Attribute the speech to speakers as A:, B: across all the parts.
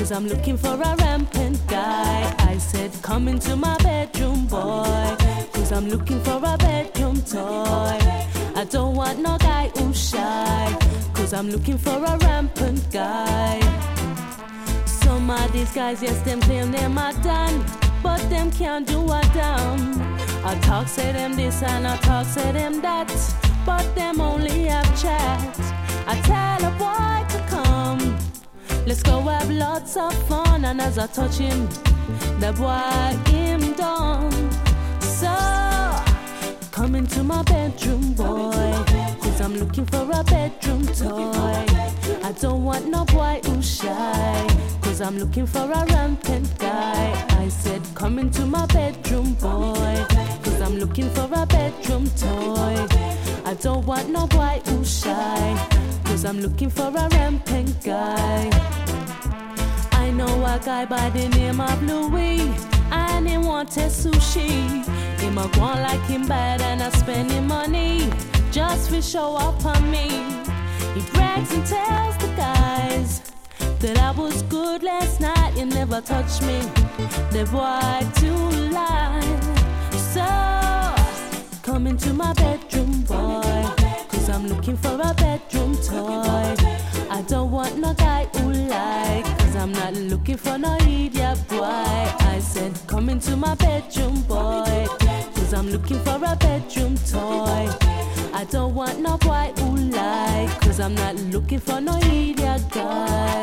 A: cause I'm looking for a rampant guy. I said, come into my bedroom, boy, cause I'm looking for a bedroom toy. I don't want no guy who's shy, cause I'm looking for a rampant guy. Some of these guys, yes, them claim them are done, but them can't do a damn. I talk say them this and I talk say them that, but them only have chat. I tell a boy to come, let's go have lots of fun. And as I touch him, the boy him done. So come into my bedroom, boy, cause I'm looking for a bedroom toy. I don't want no boy who's shy, cause I'm looking for a rampant guy. I said, come into my bedroom, boy, cause I'm looking for a bedroom toy. I don't want no boy who's shy, cause I'm looking for a rampant guy. I know a guy by the name of Louis, and he wanted sushi. Him a go on like him bad and I spend him money just to show up on me. He brags and tells the guys that I was good last night, you never touched me. The boy too lie. So come into my bedroom, boy, cause I'm looking for a bedroom toy. I don't want no guy who like, cause I'm not looking for no idiot boy. I said, come into my bedroom, boy, cause I'm looking for a bedroom toy. I don't want no boy who like, cause I'm not looking for no idiot guy.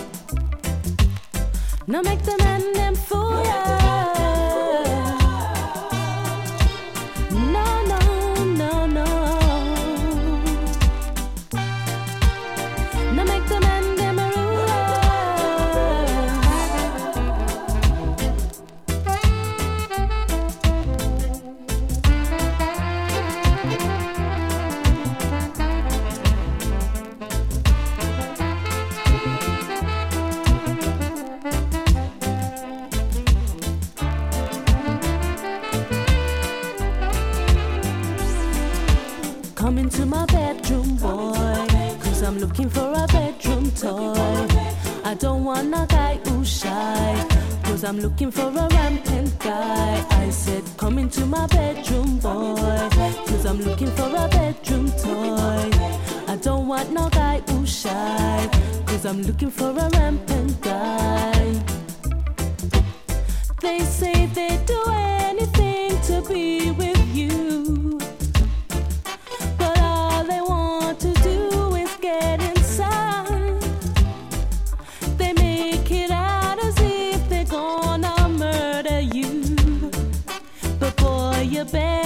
A: Now make the man them fool ya. No, no, no, no. Now make the man them a come into my bedroom, boy, cause I'm looking for a bedroom toy. I don't want a guy who's shy, cause I'm looking for a rampant guy. I said, come into my bedroom, boy, cause I'm looking for a bedroom toy. I don't want no guy who's shy, cause I'm looking for a rampant guy. They say they'd do anything to be with you, but all they want to do is get inside. They make it out as if they're gonna murder you, but boy, you better